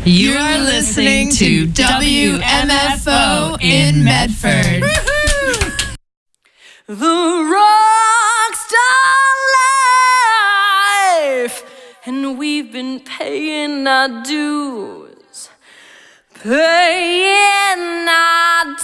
You are listening to WMFO in Medford. The rockstar life, and we've been paying our dues, paying our dues.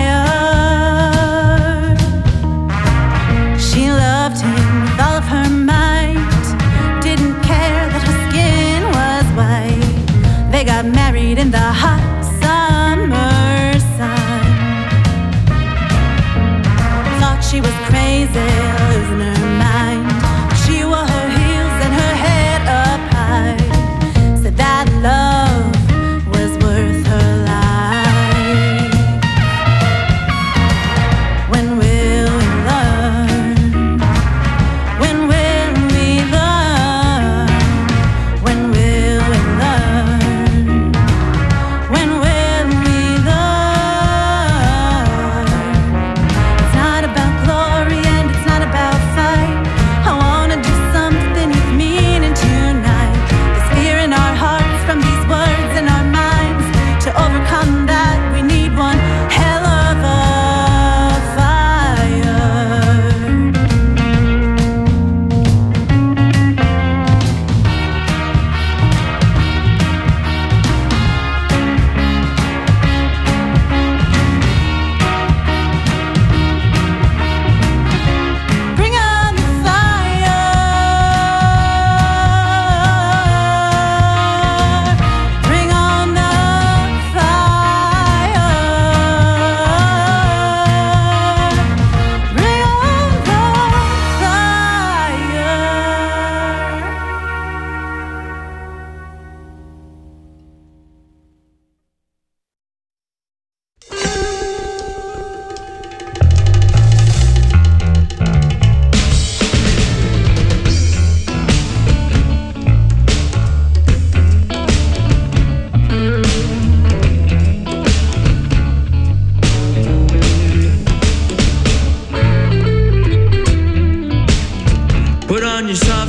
She loved him with all of her might.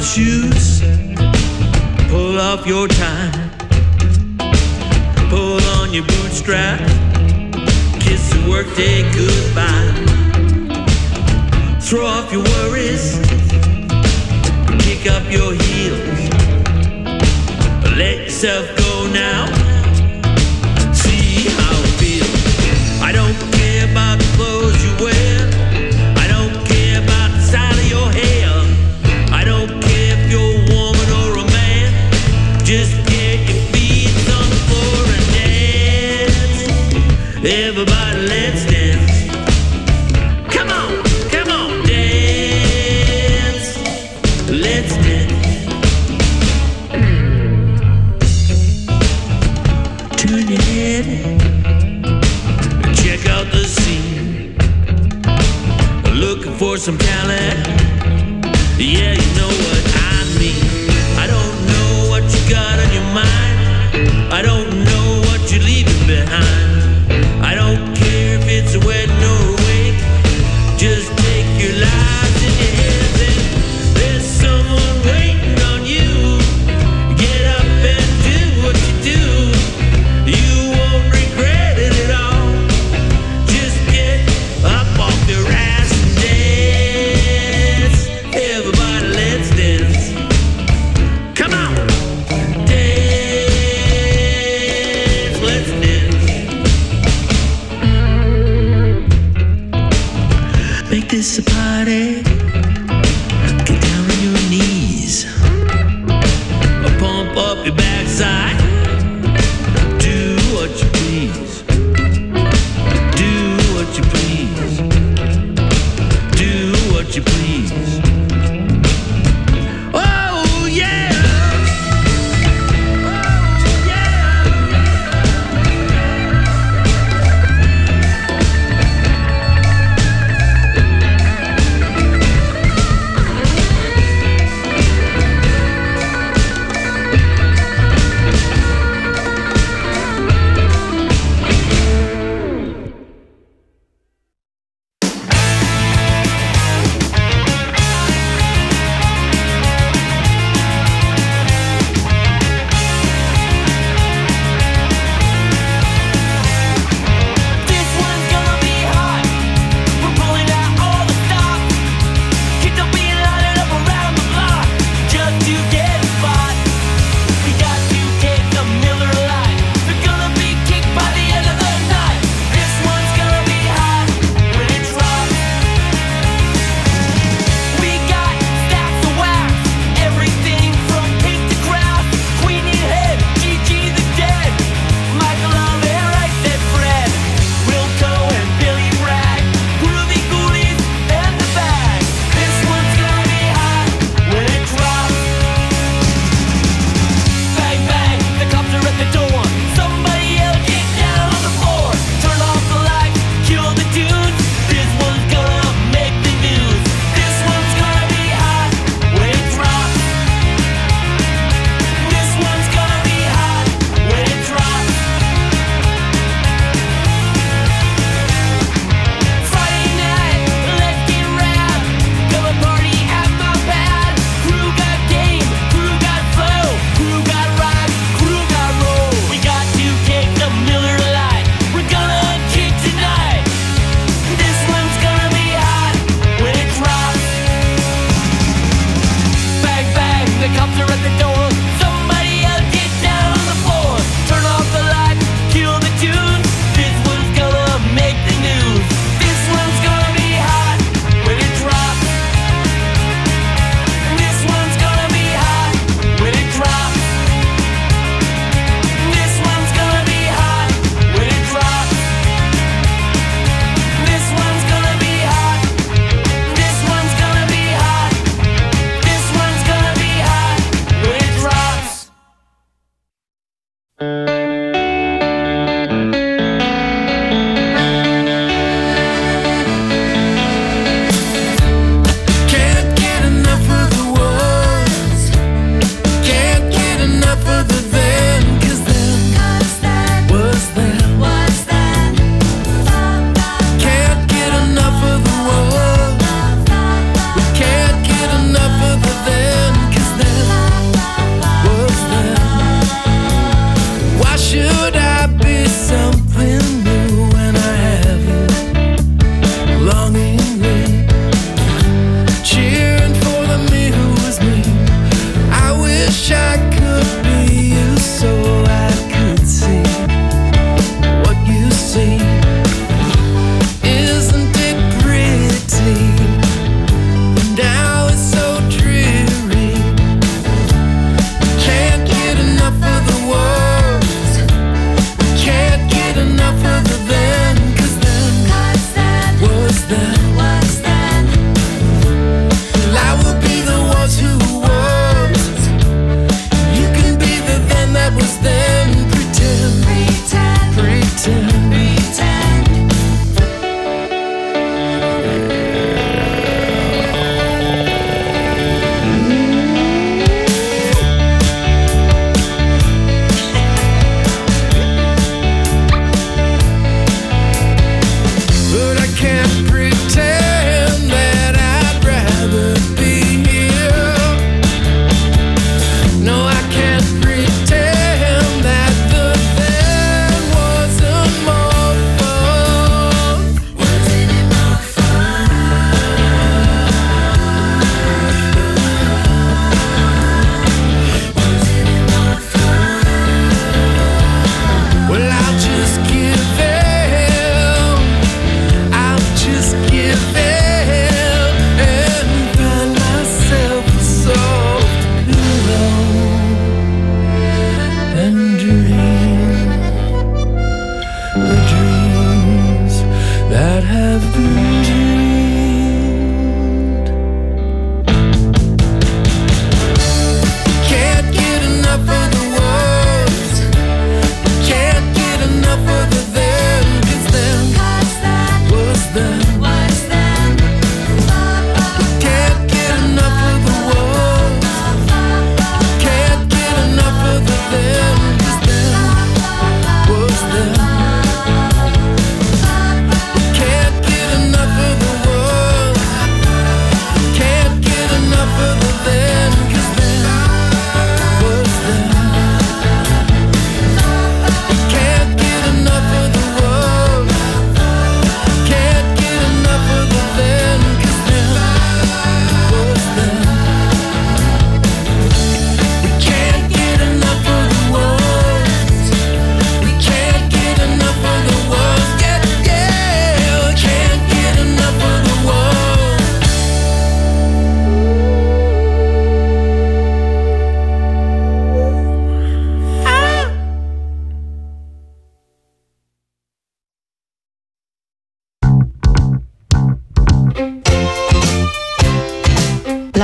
shoes, pull off your tie, pull on your bootstraps, kiss the workday goodbye, throw off your worries, kick up your heels, let yourself go now, see how it feels. I don't care about the clothes you wear, I don't care about the style of your hair, I don't care if you're a woman or a man, just get your feet on the floor and dance. Everybody, let's dance. Come on, dance. Let's dance. Turn your head, check out the scene. Looking for some talent, yeah, you know what I mean. I don't know what you got on your mind, I don't know what you're leaving behind. I don't care if it's a wedding or a wake, just take your lives in your hands and there's someone waiting on you. Get up and do what you do, you won't regret it at all. Just get up off your ass and dance. Everybody, let's dance. Come on, dance, let's dance. Make this a party, get down on your knees, pump up your backside, do what you please, do what you please, do what you please. Oh yeah, oh yeah.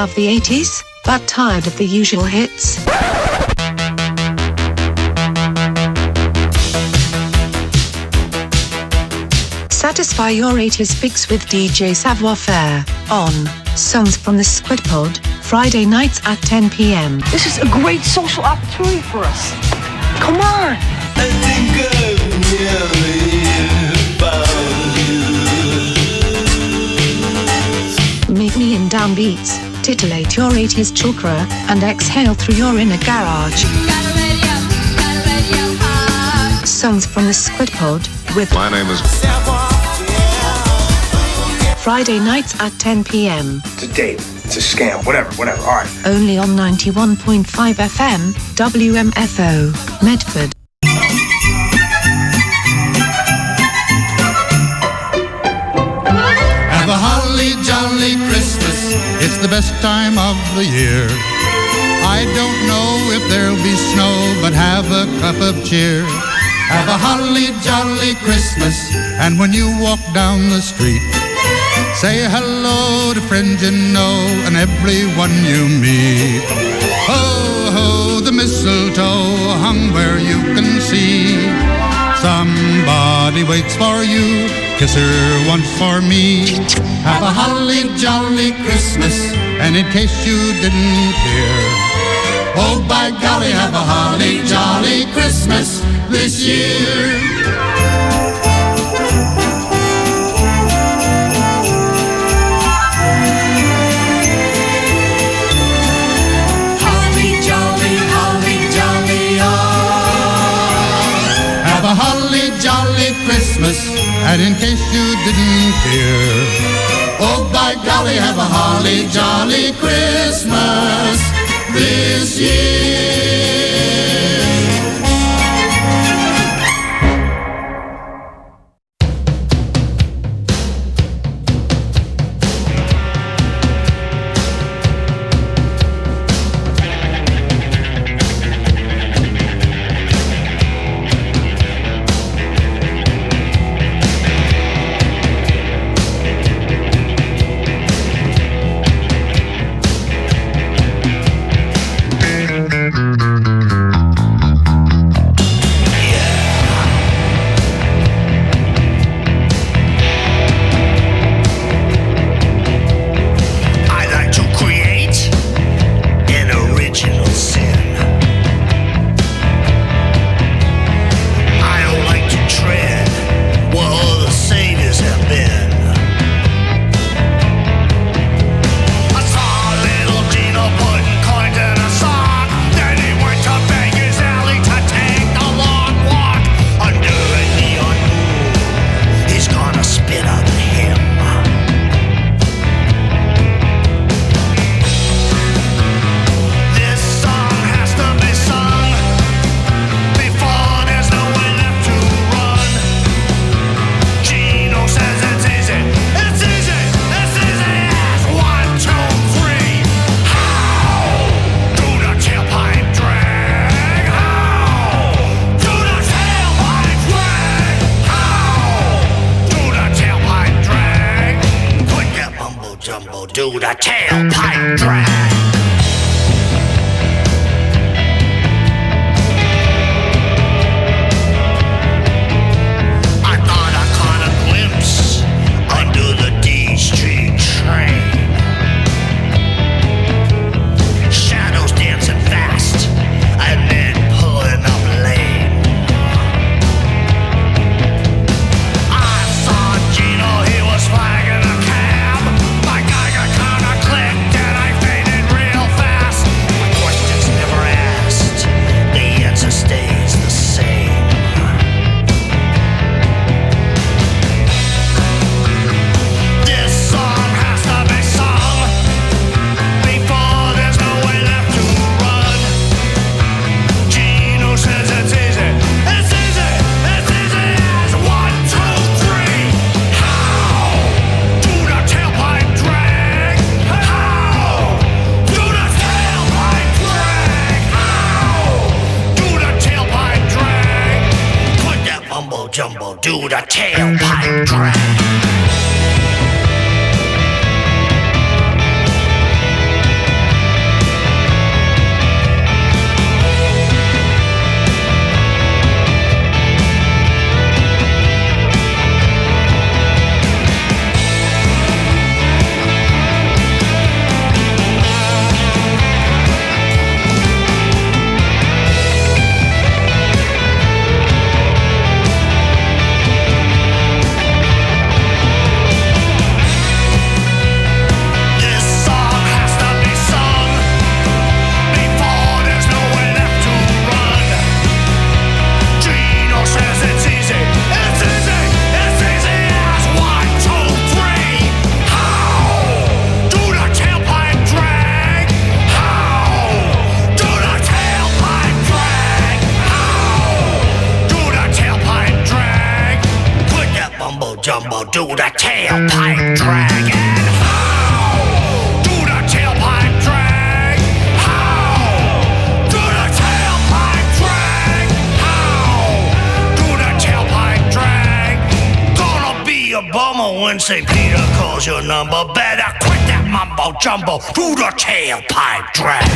love the 80s, but tired of the usual hits? Satisfy your 80s fix with DJ Savoir Faire on Songs from the Squid Pod, Friday nights at 10 p.m. This is a great social opportunity for us. Come on! I think I've nearly found you. Meet me in downbeats, titillate your 80s chakra, and exhale through your inner garage. Songs from the Squid Pod with My name is Friday nights at 10 p.m. It's a date. It's a scam. Whatever. All right. Only on 91.5 FM, WMFO, Medford. Have a holly jolly Christmas. It's the best time of the year. I don't know if there'll be snow, but have a cup of cheer. Have a holly jolly Christmas. And when you walk down the street, say hello to friends you know and everyone you meet. Ho, ho, the mistletoe hung where you can see. Somebody waits for you, kiss her once for me. Have a holly jolly Christmas, and in case you didn't hear, oh by golly, have a holly jolly Christmas this year. A holly jolly Christmas, and in case you didn't hear, oh by golly, have a holly jolly Christmas this year. Do the tailpipe drag. I thought I caught a glimpse under the D Street train. Shadows dancing fast and then pulling up lane. I saw Gino, he was flagging a cab. My Geiger counter clicked and I faded real fast. My questions never asked, the answer stays the same. This song has to be sung before there's no way left to run. Gino says it's easy. It's easy. It's easy as 1, 2, 3. How do the tailpipe drag? How do the tailpipe drag? How do the tailpipe drag? Put that mumbo jumbo, do the tailpipe drag. do the tailpipe drag. And how do the tailpipe drag? How do the tailpipe drag? How do the tailpipe drag? Gonna be a bummer when St. Peter calls your number. Better quit that mumbo jumbo. Do the tailpipe drag.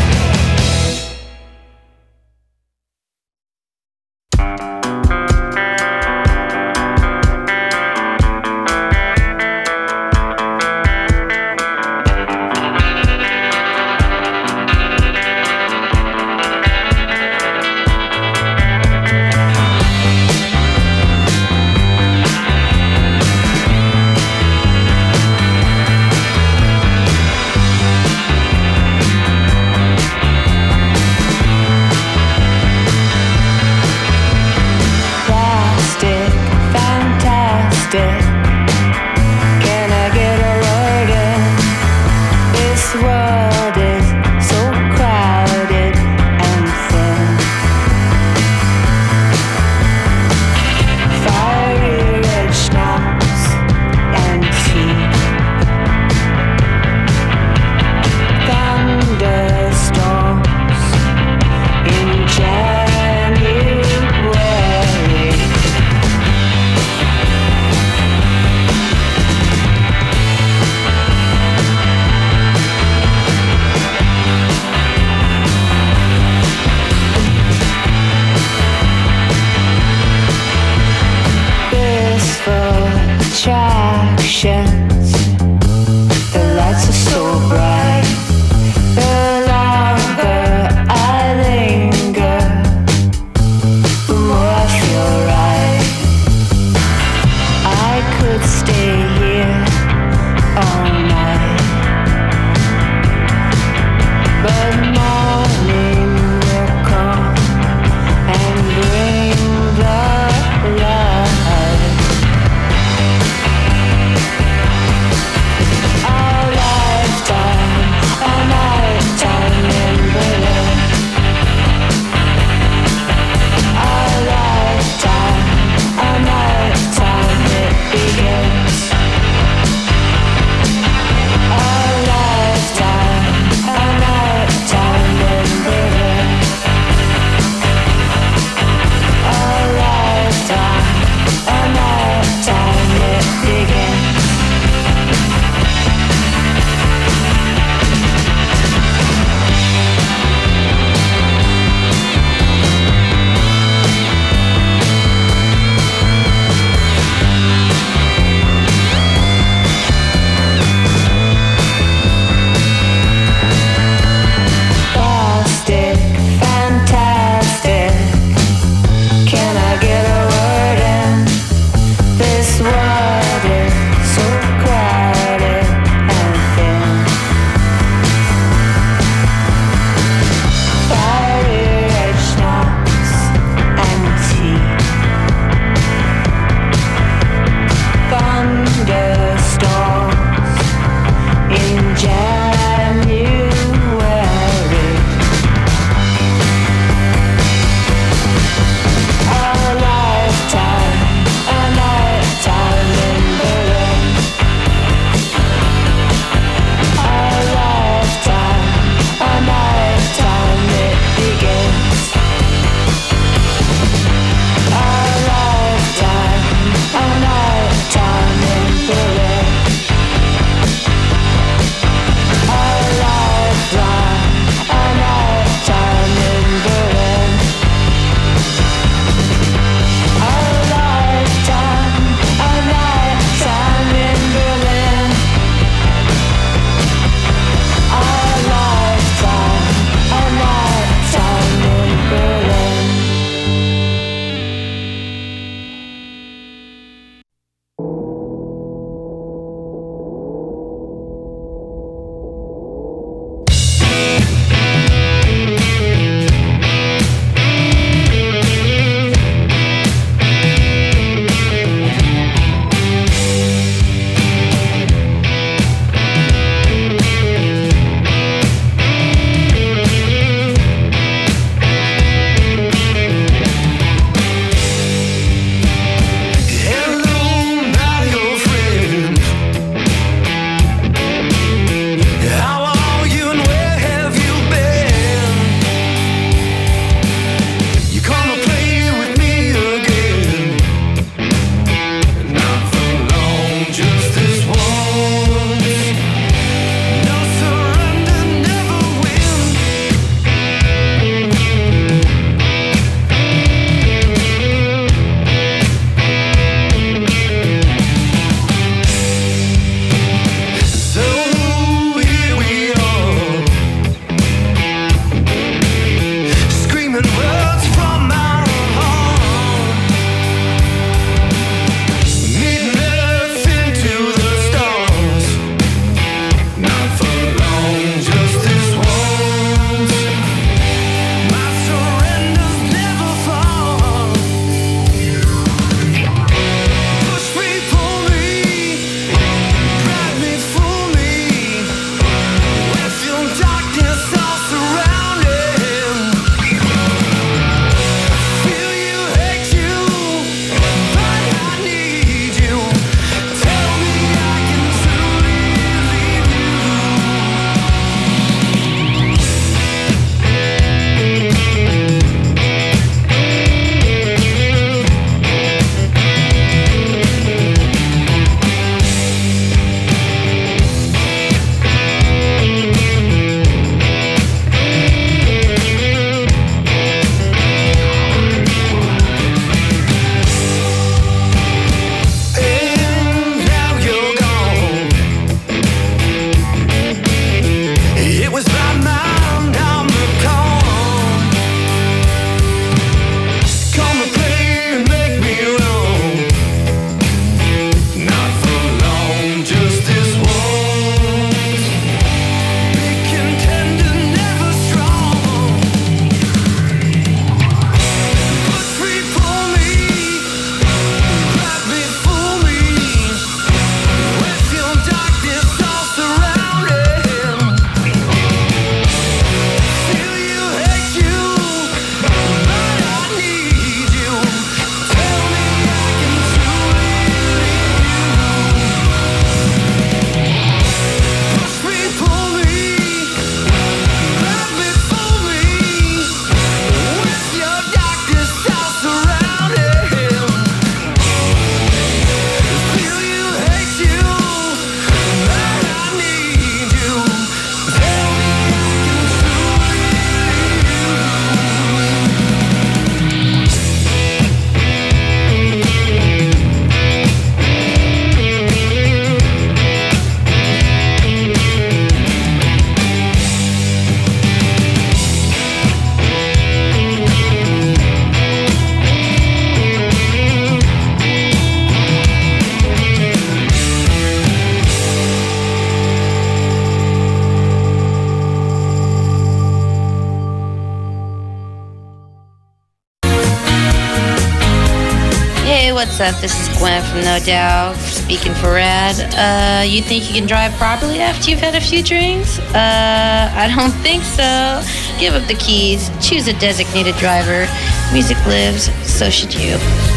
what's up? This is Gwen from No Doubt, speaking for Rad. You think you can drive properly after you've had a few drinks? I don't think so. Give up the keys, choose a designated driver. Music lives, so should you.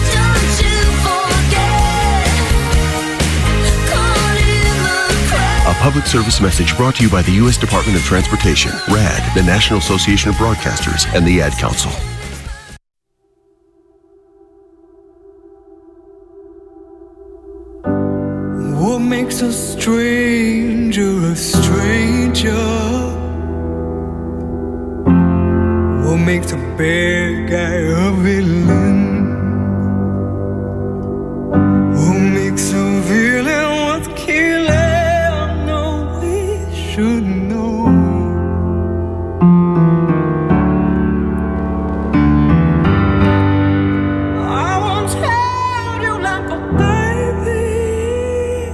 A public service message brought to you by the U.S. Department of Transportation, RAD, the National Association of Broadcasters, and the Ad Council. What makes a stranger a stranger? What makes a bad guy a villain? What makes a villain worth killing? No, we should know. I once held you like a baby,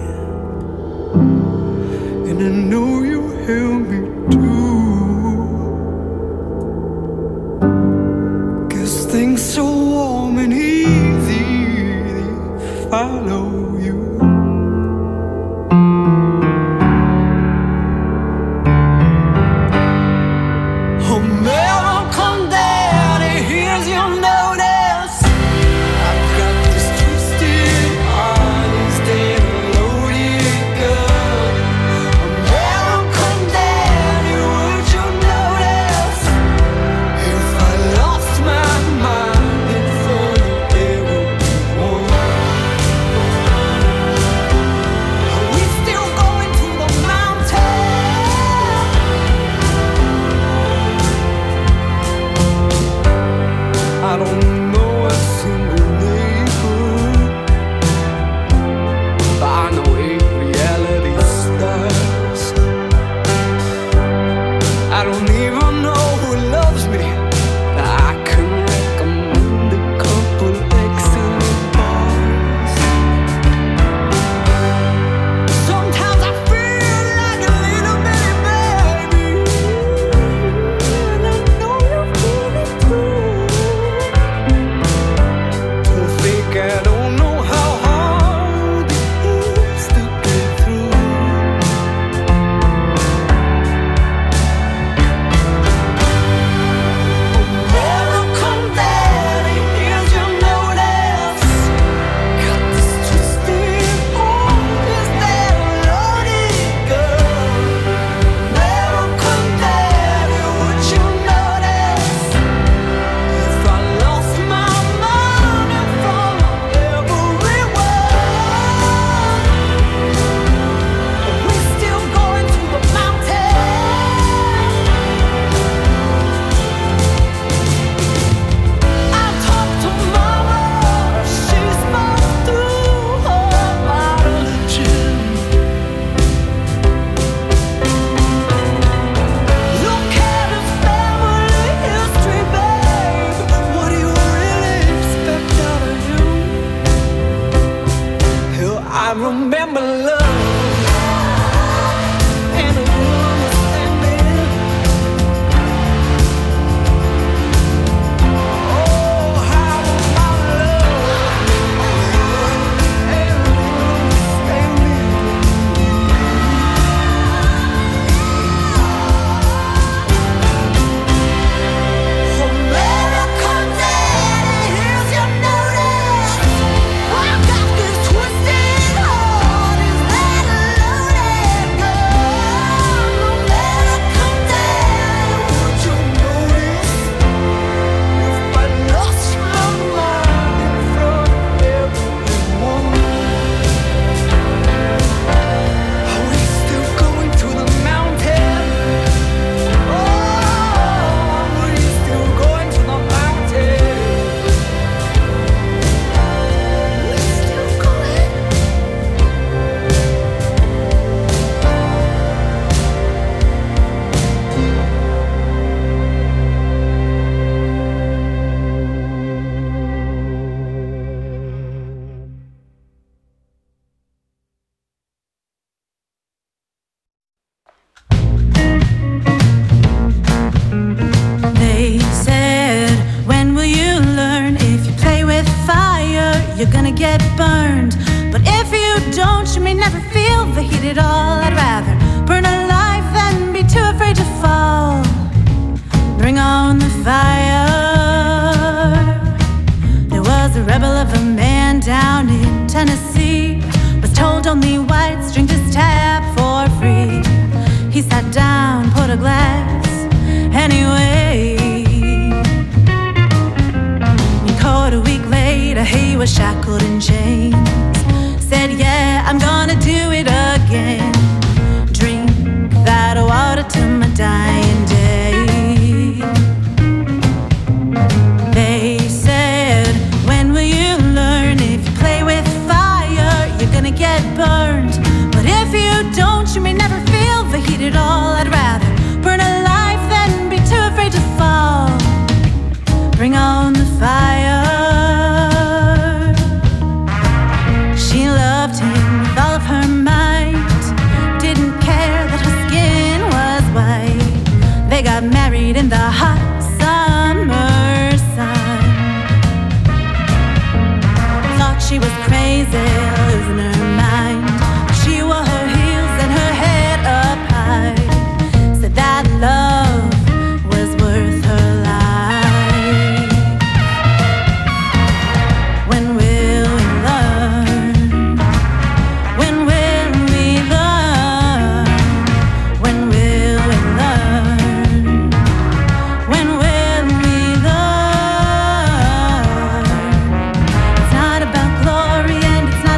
and I know you held me too. 'Cause things so warm and easy, they follow you. Oh, never come down and here's your notice. I've got this twisted honest and loaded gun. Oh, never come down and would you notice if I lost my mind in front of everyone? on the fire. There was a rebel of a man down in Tennessee, was told only whites drink this tap for free. He sat down, put a glass anyway. Caught a week later, he was shackled in chains. Said, yeah, I'm gonna do it again. Drink that water till my dying day. They said, when will you learn? If you play with fire, you're gonna get burned. But if you don't, you may never feel the heat at all. I'd rather burn alive than be too afraid to fall. Bring on the fire. She loved him with all of her might. Didn't care that her skin was white. They got married in the hot summer sun. Thought she was crazy, losing her mind. She wore her heels and her head up high. Said that love was worth her life. When will we learn? When will we learn? When will we learn? When will we learn? It's not about glory and it's not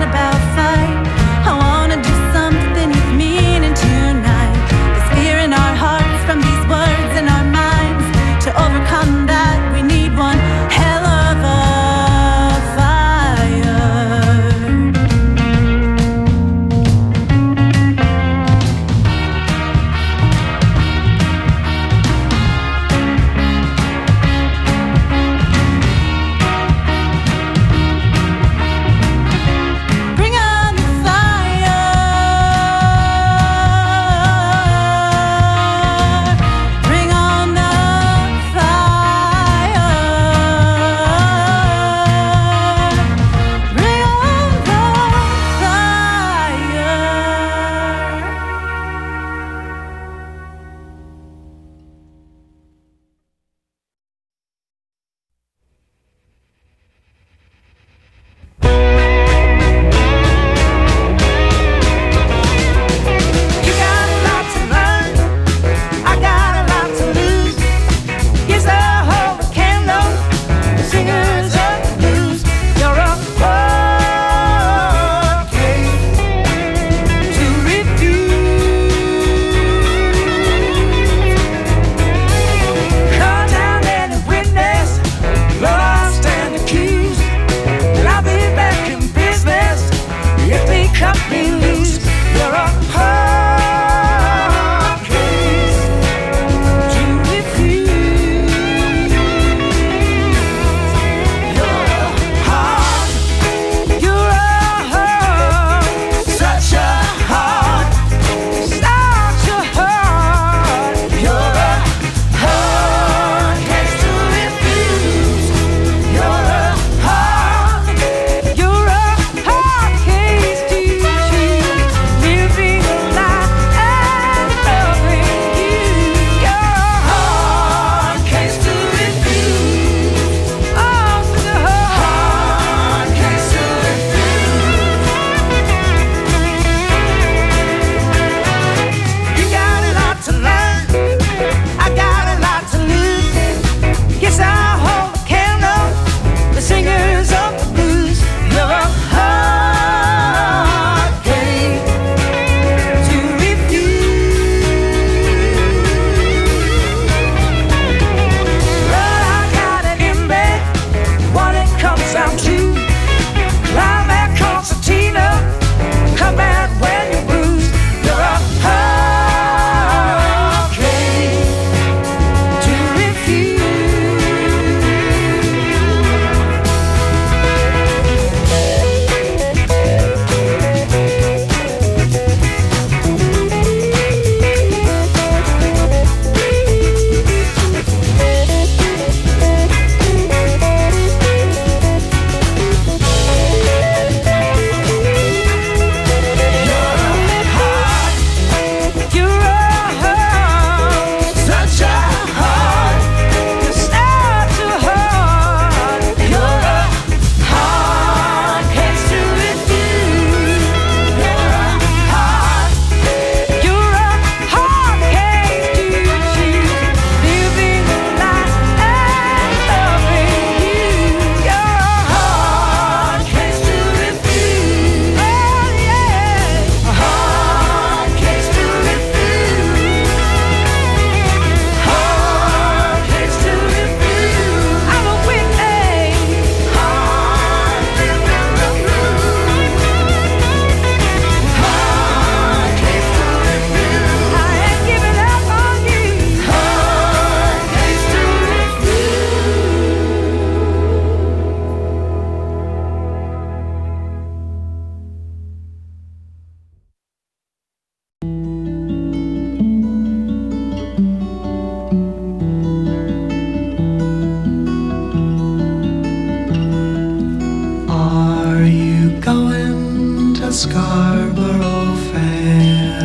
Scarborough Fair.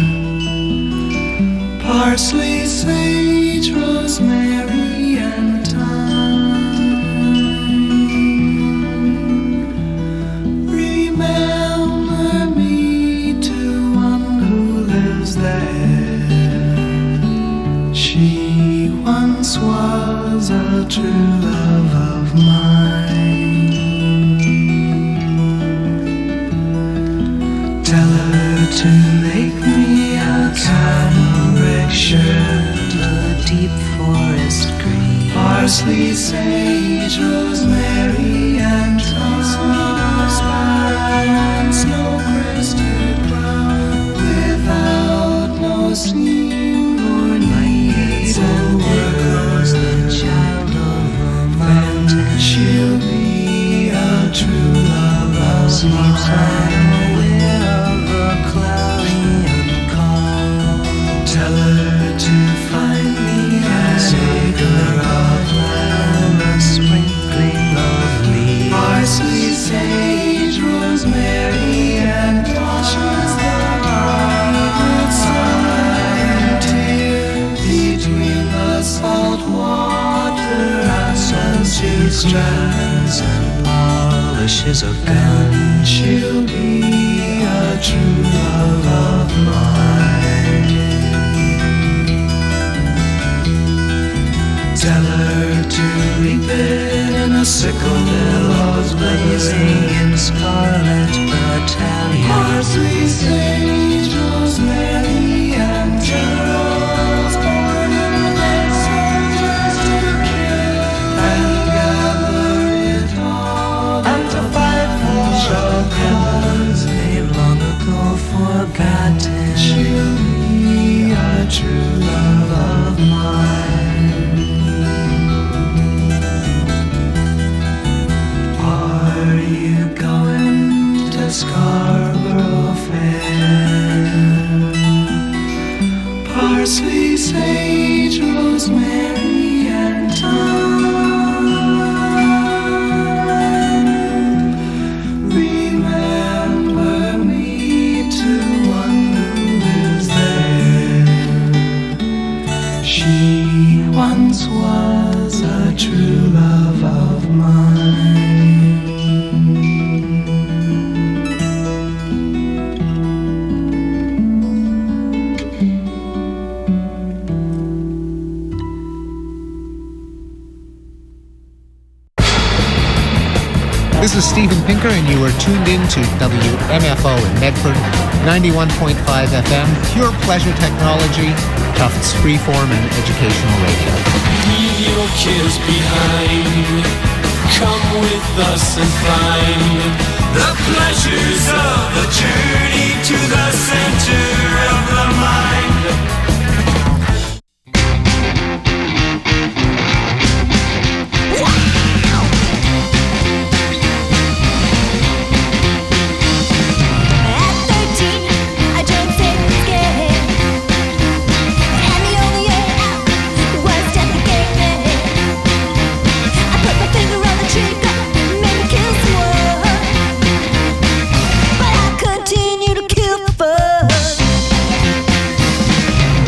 Parsley, sage, rosemary, and thyme. Remember me to one who lives there. She once was a true love of mine. Tell her to make me a cambric shirt, a deep forest green, parsley, sage, rosemary, and thyme, snow-crested brown, without no seam or need. And there goes the child of the mountain. She'll be a true love of mine. Tell her to find me an acre of land, a sprinkling of leaves, parsley, sage, rosemary, and thyme. Between the salt water and she strands and polishes a gun. She'll be a true love of mine. Tell her to reap it in a sickle, billows blazing in scarlet battalion. Parsley, sage, rosemary, and geraniums, born in the soldiers to kill and gather it all and to fight for a cause they've long ago forgotten. She'll be a true love of mine. Scarborough Fair. Parsley, sage, rosemary, and thyme. Remember me to one who lives there. She once was a true love of mine. This is Steven Pinker, and you are tuned in to WMFO in Medford, 91.5 FM, pure pleasure technology, Tufts freeform and educational radio. Leave your cares behind. Come with us and find the pleasures of a journey to the center of the mind. Continue to kill fun.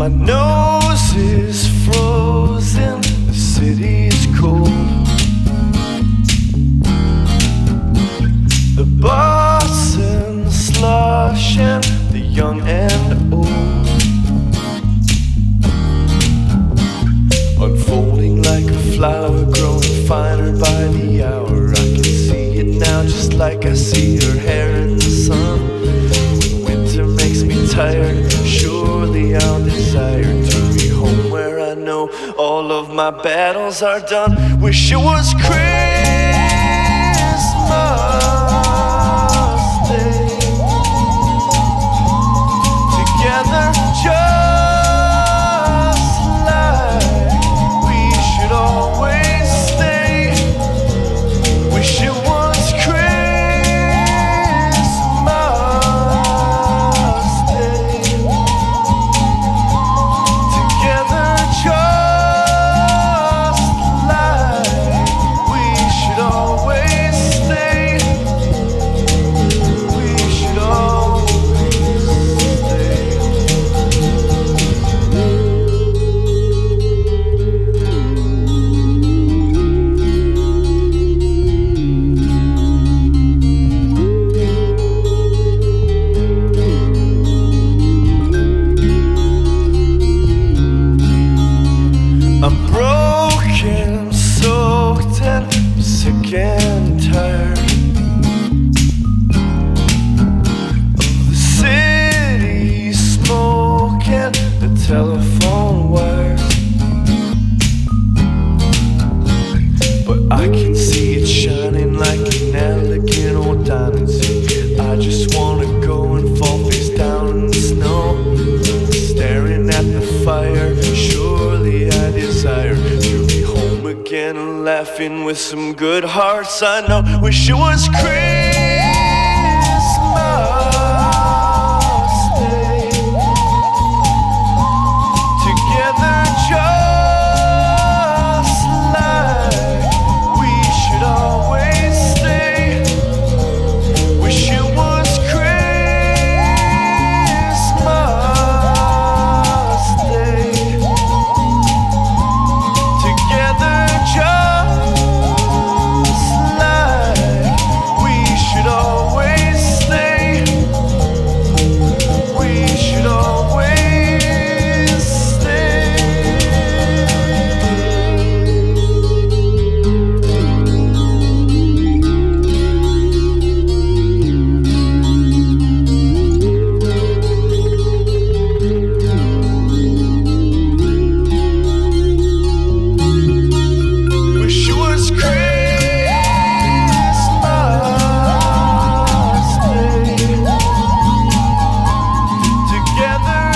My nose is frozen, the city's cold. The Boston slush and the young and old, unfolding like a flower, growing finer by the hour. I can see it now just like I see her hair in the sun. When winter makes me tired, surely I'll desire to be home where I know all of my battles are done. Wish it was Christmas Day, together just like we should always stay. Wish it was Christmas Day, together just like we should always stay. We should always stay. I'm broken, soaked and sick and tired of the city smoke and the telephone wires. But I can see it shining like an elegant old diamond. I just wanna go and fall face down in the snow, staring at the fire. Surely I desire to be home again and laughing with some good hearts I know. Wish it was Christmas Day, together just like we should always stay. Wish it was Christmas Day, together just like we should always stay. We should always stay. Wish it was Christmas Day, together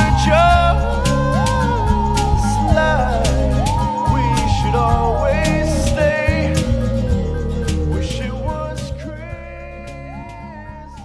just like we should always stay. Wish it was Christmas.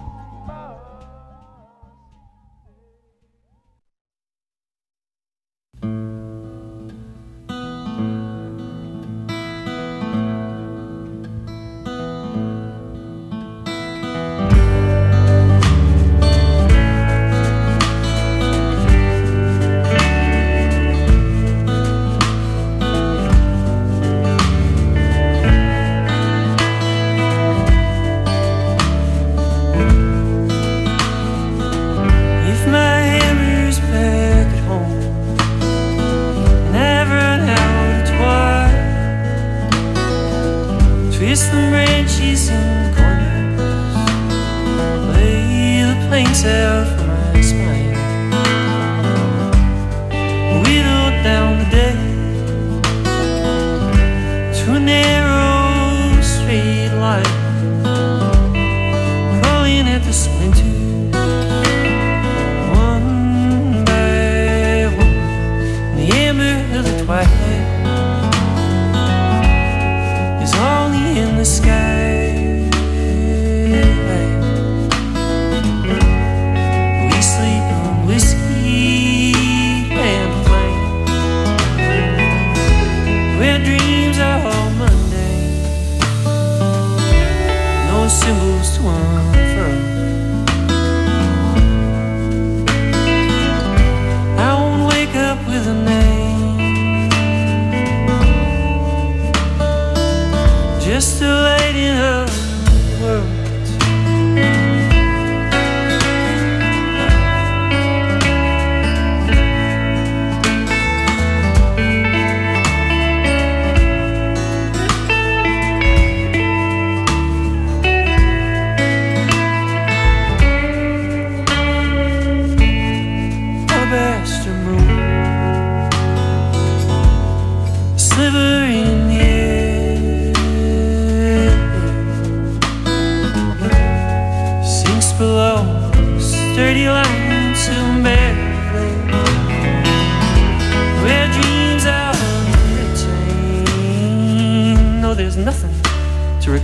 If my hammer's back at home and I've run out of twine, twist the branches and corners, lay the planks out for my spine, whittle down the day to a narrow straight line, crawling at the splinters. One by one, the amber of the twilight is only in the sky.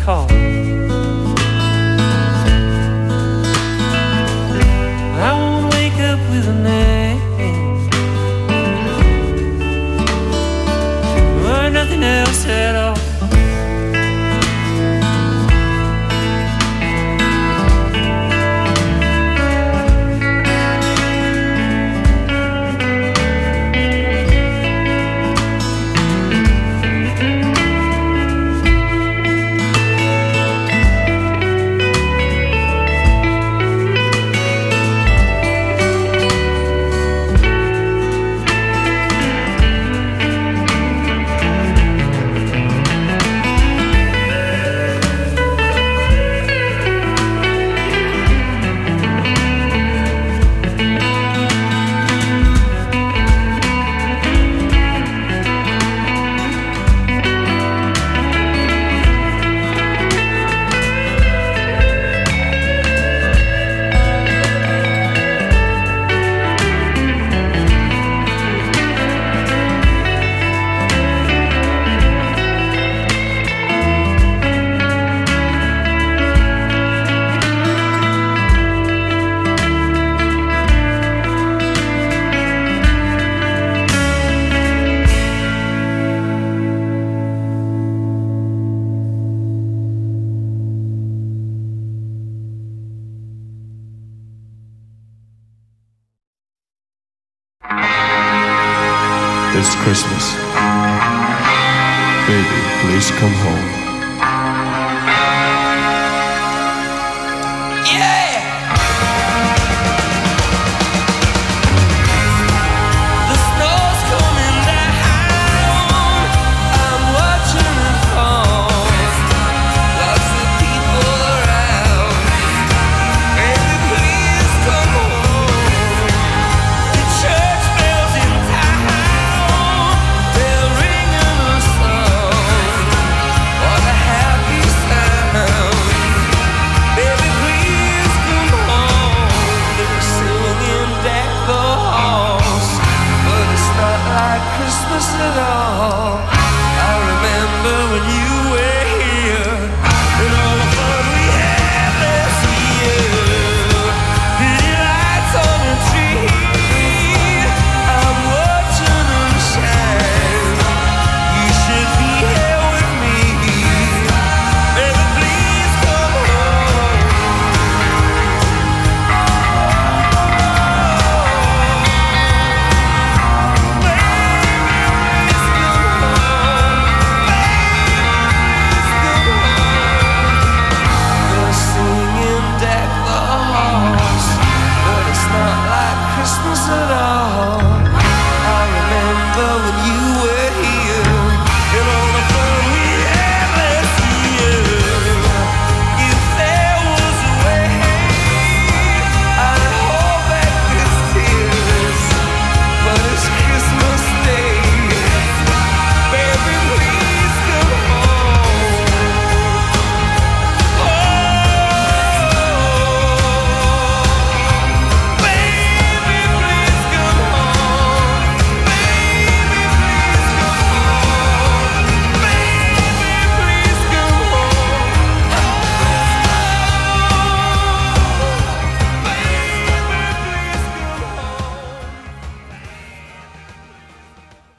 call. I won't wake up with a name or nothing else at all. It's Christmas. Baby, please come home. Christmas at all.